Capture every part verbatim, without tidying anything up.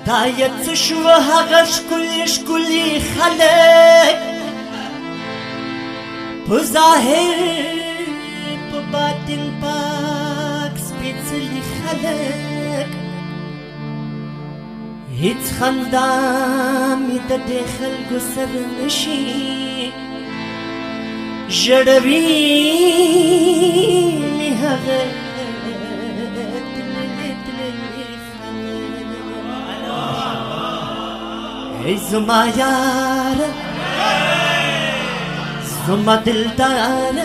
دایت شو هغش کلیش کلی خلق په ظاهر په باطن پاک سپېڅلي خلق هیڅ خندا مې د دې خلکو سر نشي ژړوي مې هغه ای زما یار زما دلدار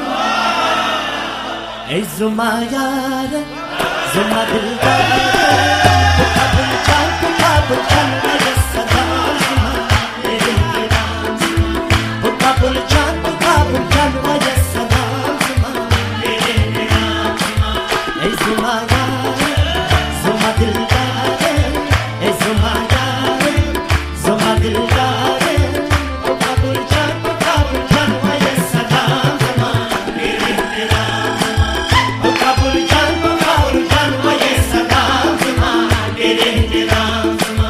ای زما یار زما دلدار کابل جان تو کابل جان مجھے سلام زما میرے رام زما کابل جان تو کابل جان مجھے سلام زما میرے رام زما ای زما یار زما دلدار ای زما یار زما دلدار کابل جان تو کابل جان مجھے سلام زما میرے رام زما کابل جان تو کابل جان مجھے سلام زما میرے رام زما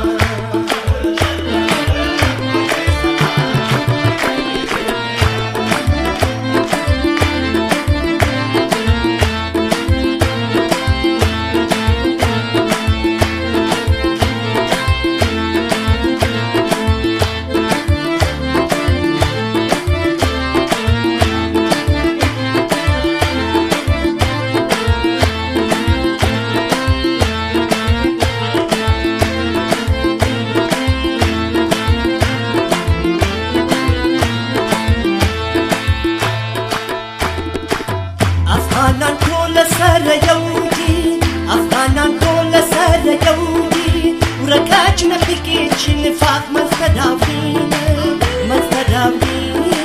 افغانان ټول سره یو دي افغانان ټول سره یو دي ورکه چې نه پکې چې نفاق منځته راوړي منځته راوړي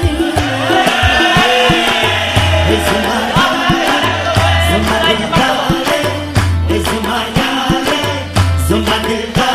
ای زما یار زما دلدار ای زما یار زما دلدار